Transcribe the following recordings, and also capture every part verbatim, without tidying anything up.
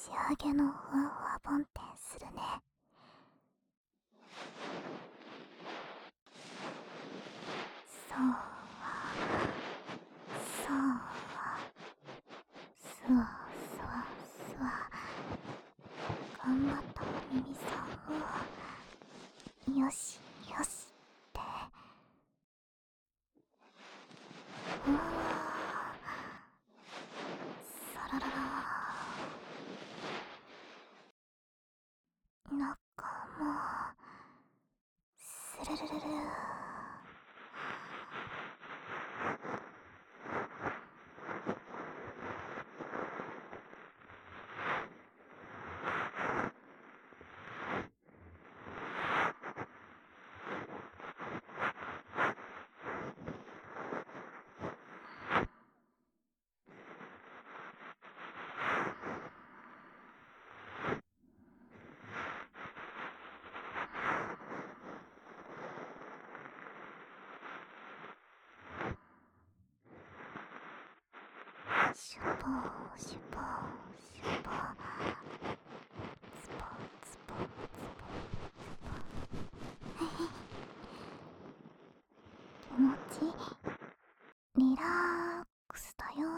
仕上げのふわふわボンテンするね。そうはそうはすわすわすわ。頑張ったお耳さんをよしよしってうわさららら中もスルルルルシュポーシュポーシュポーツポツポツポツポ気持ちリラックスだよ。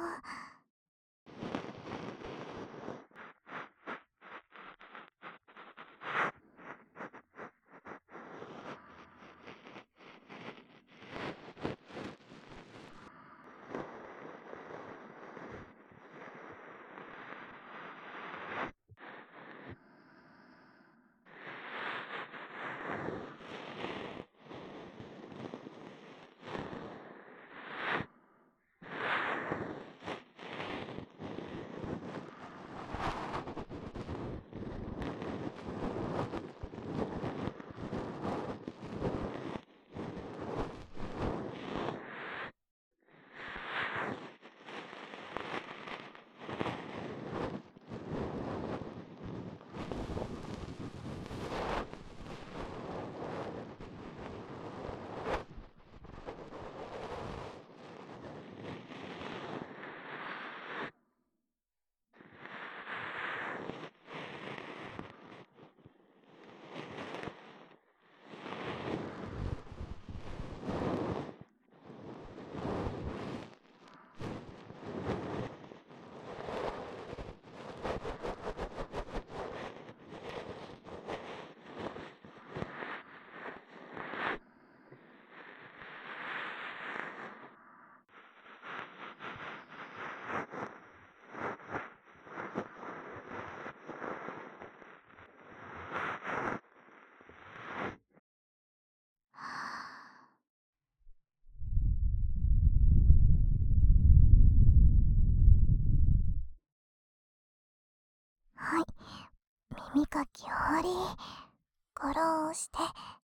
はい、耳かき終わり。ゴローして